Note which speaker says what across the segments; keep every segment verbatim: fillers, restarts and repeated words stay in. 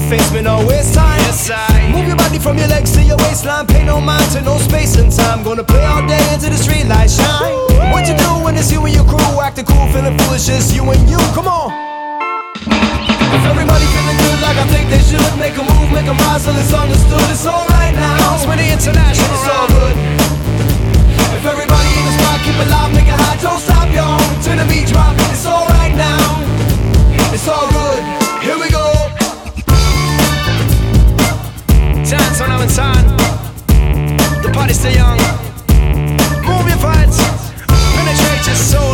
Speaker 1: face me, no waste time. Yes, I move your body from your legs to your waistline. Pay no mind to no space and time. Gonna play all day until the street lights shine. What you do when it's you and your crew? Acting cool, feeling foolish, it's you and you. Come on. If everybody feeling good like I think they should, make a move, make a rise till it's understood. It's alright now. It's with the international. It's all good. If everybody in the spot, keep it loud, make it hot, don't stop, y'all. Till the beat drop. It's alright now. It's all good. Here we go. Dance on our time. The party's still young. Move your vibes. Penetrate your soul.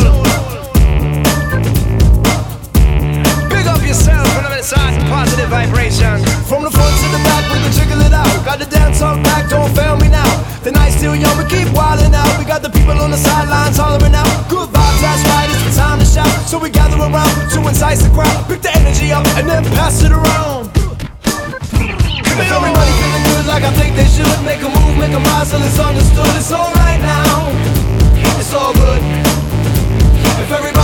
Speaker 1: Big up yourself on the side. Positive vibration. From the front to the back, we can jiggle it out. Got the dance on back, don't fail me now. The night's still young, we keep wildin' out. We got the people on the sidelines hollering out. Good vibes, that's right, it's the time to shout. So we gather around to entice the crowd. Pick the energy up and then pass it around. If everybody feeling good like I think they should, make a move, make a rise till it's understood. It's alright now. It's all good. If everybody